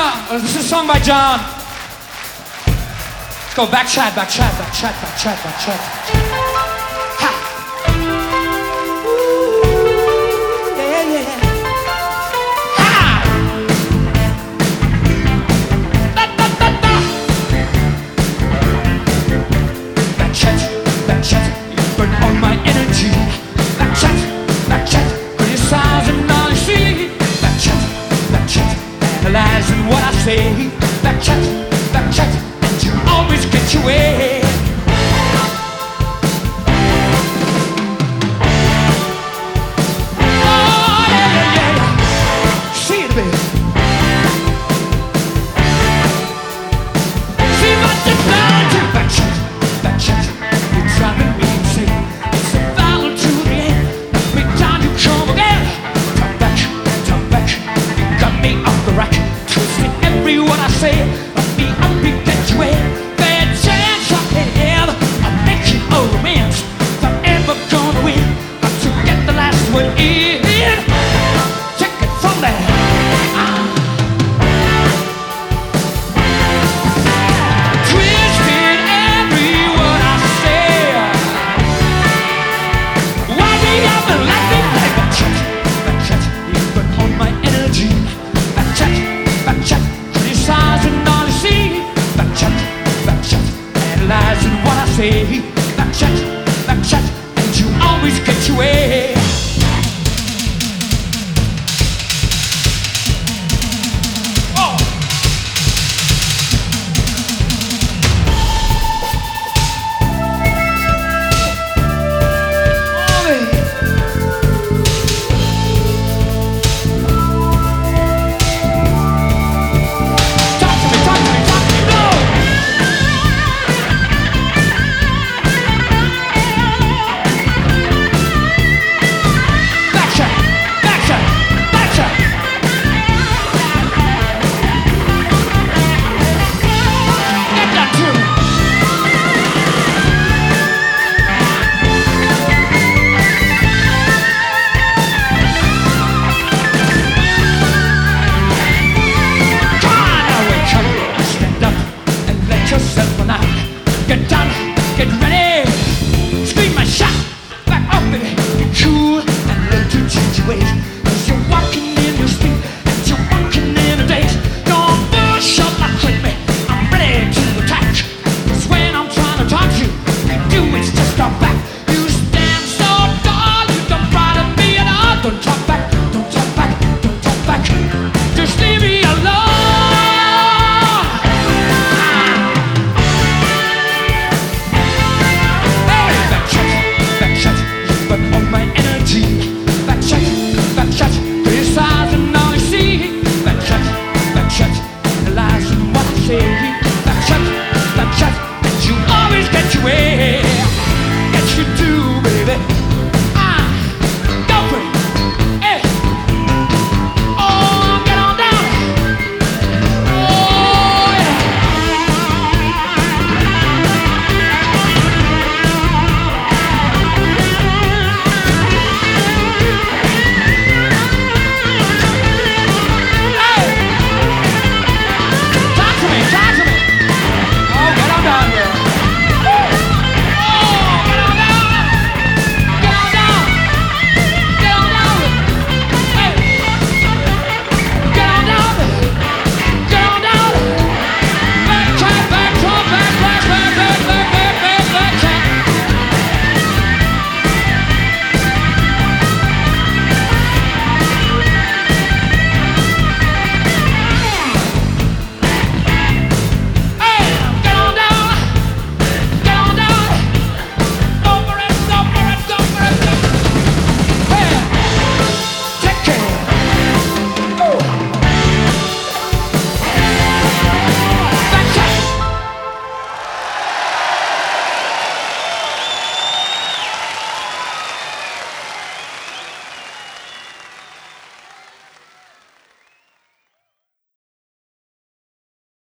This is a song by John. Let's go back chat, back chat, back chat, back chat, back chat. Ha! Ooh, yeah, yeah. Ha! Da, da, da, da. Back chat, you burn all my energy. Back chat, criticizing all you see. Back chat, analyzing what I say. Back chat, and you always get your way. Oh, yeah, yeah, yeah. See it, baby. See what you've done to back chat, you're driving me insane. It's a battle to the end. Every time you come again. Turn back, you got me off the rack. Twisting every word I say. Let me up, you get your way. Bad chance I have. I'll make you all romance. If I'm ever gonna win, got to get the last one in. Take it from there. Twisting every word I say. Why me up and let me play? Back chat, you burn all my energy. Back chat, criticizing all you see. Back chat, analyzing what I say.